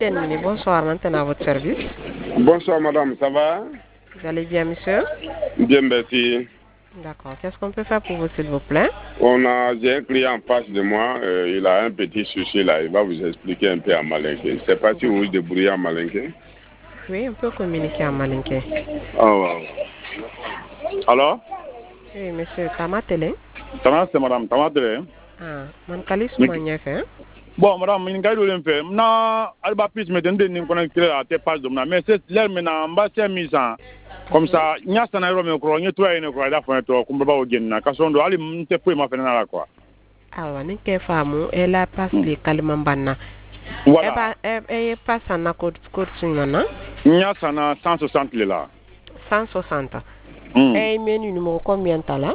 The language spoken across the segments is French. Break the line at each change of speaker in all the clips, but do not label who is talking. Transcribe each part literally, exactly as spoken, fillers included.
Terminé. Bonsoir, maintenant à votre service.
Bonsoir madame, ça va?
Vous allez bien, monsieur?
Bien, merci.
D'accord. Qu'est-ce qu'on peut faire pour vous, s'il vous plaît?
On a, j'ai un client en face de moi, euh, il a un petit souci là, il va vous expliquer un peu en malinqué. Je ne sais pas si vous vous débrouillez en malinqué.
Oui, on peut communiquer en malinqué.
Ah ouais. Alors?
Oui, monsieur, Tama Télé.
Tama, c'est madame, Tama Télé.
Ah, man kalis manya fait.
Bon, madame, je vais vous faire. Na, alba plus me donner une connecter à tes pages de mais c'est l'air maintenant, en bas, c'est mis en. Comme ça, il y a un aéro, mais il y a tout à une croix d'affaires, comme le bas au Guinée. Quand on doit aller, on ne peut pas faire là, quoi.
Ah, ouais, n'est-ce pas, elle a passé les calimambana.
Voilà.
Elle passe en accord de maintenant.
Il y a cent soixante là.
cent soixante.
Mm.
Et il mène numéro combien de temps là?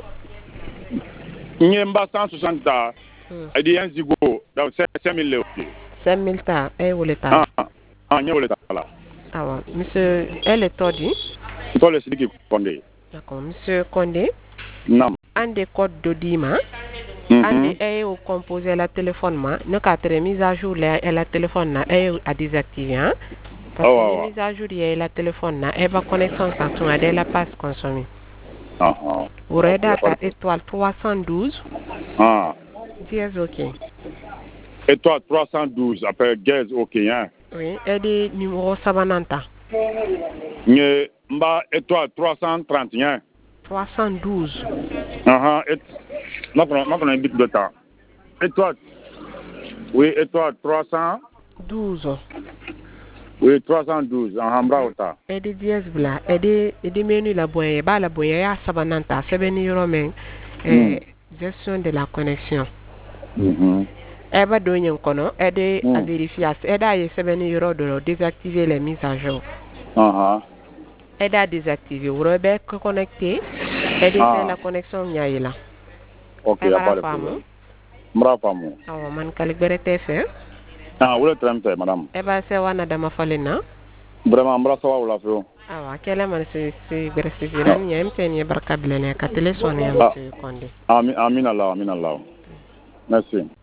Il y a cent soixante tas. Il y a un zigo. Donc cinq mille euros.
cinq mille tas. Et où les tas?
Ah, ah, il y a où les tas là?
Ah ouais. Monsieur, elle est tordue.
Toi, le Sidi Condé.
D'accord. Monsieur Condé.
Non.
Un des codes de Dima.
Mm
Un
-hmm.
des est au composé la téléphone. Nous avons mise à jour la téléphone est à désactiver. Hein? Parce
Oh,
que
oh,
la mise à jour de la téléphone elle va connexion quand on a la passe consommée.
Ah, ah.
Vous regardez étoile trois cent douze.
Ah.
dièse OK.
Étoile trois cent douze après dièse OK. Hein?
Oui. Et des numéros Sabananta.
Nye mba étoile trois cent trente et un.
trois cent douze.
Ah, et ma connais un bit de temps. Étoile. Oui, étoile trois cent
douze.
Oui, trois cent douze. Ah, mbra
et des dièse bla. Et des et des menus la boye ba la boye ya Sabananta. C'est venu romain. Eh, gestion de la connexion.
Mhm.
Elle va donner un kono. Aider à vérifier. Aider à sept euros de désactiver les mises à jour.
Ah.
Aider à désactiver. Vous rebelle connecté. Aider à la connexion nyaï là.
Ok, il n'y a pas de problème. Mbra famu.
Ah, man kalibere T F.
Ah, vous êtes trente, madame.
Eh ben, c'est wana dama falena.
Vraiment, mbra sawa ou la feu.
Ah, wa kele man c'est c'est beresiran ni M T N barka bilene ka télé sonné monsieur Condé.
Amin, amin Allah, amin Allah. Merci.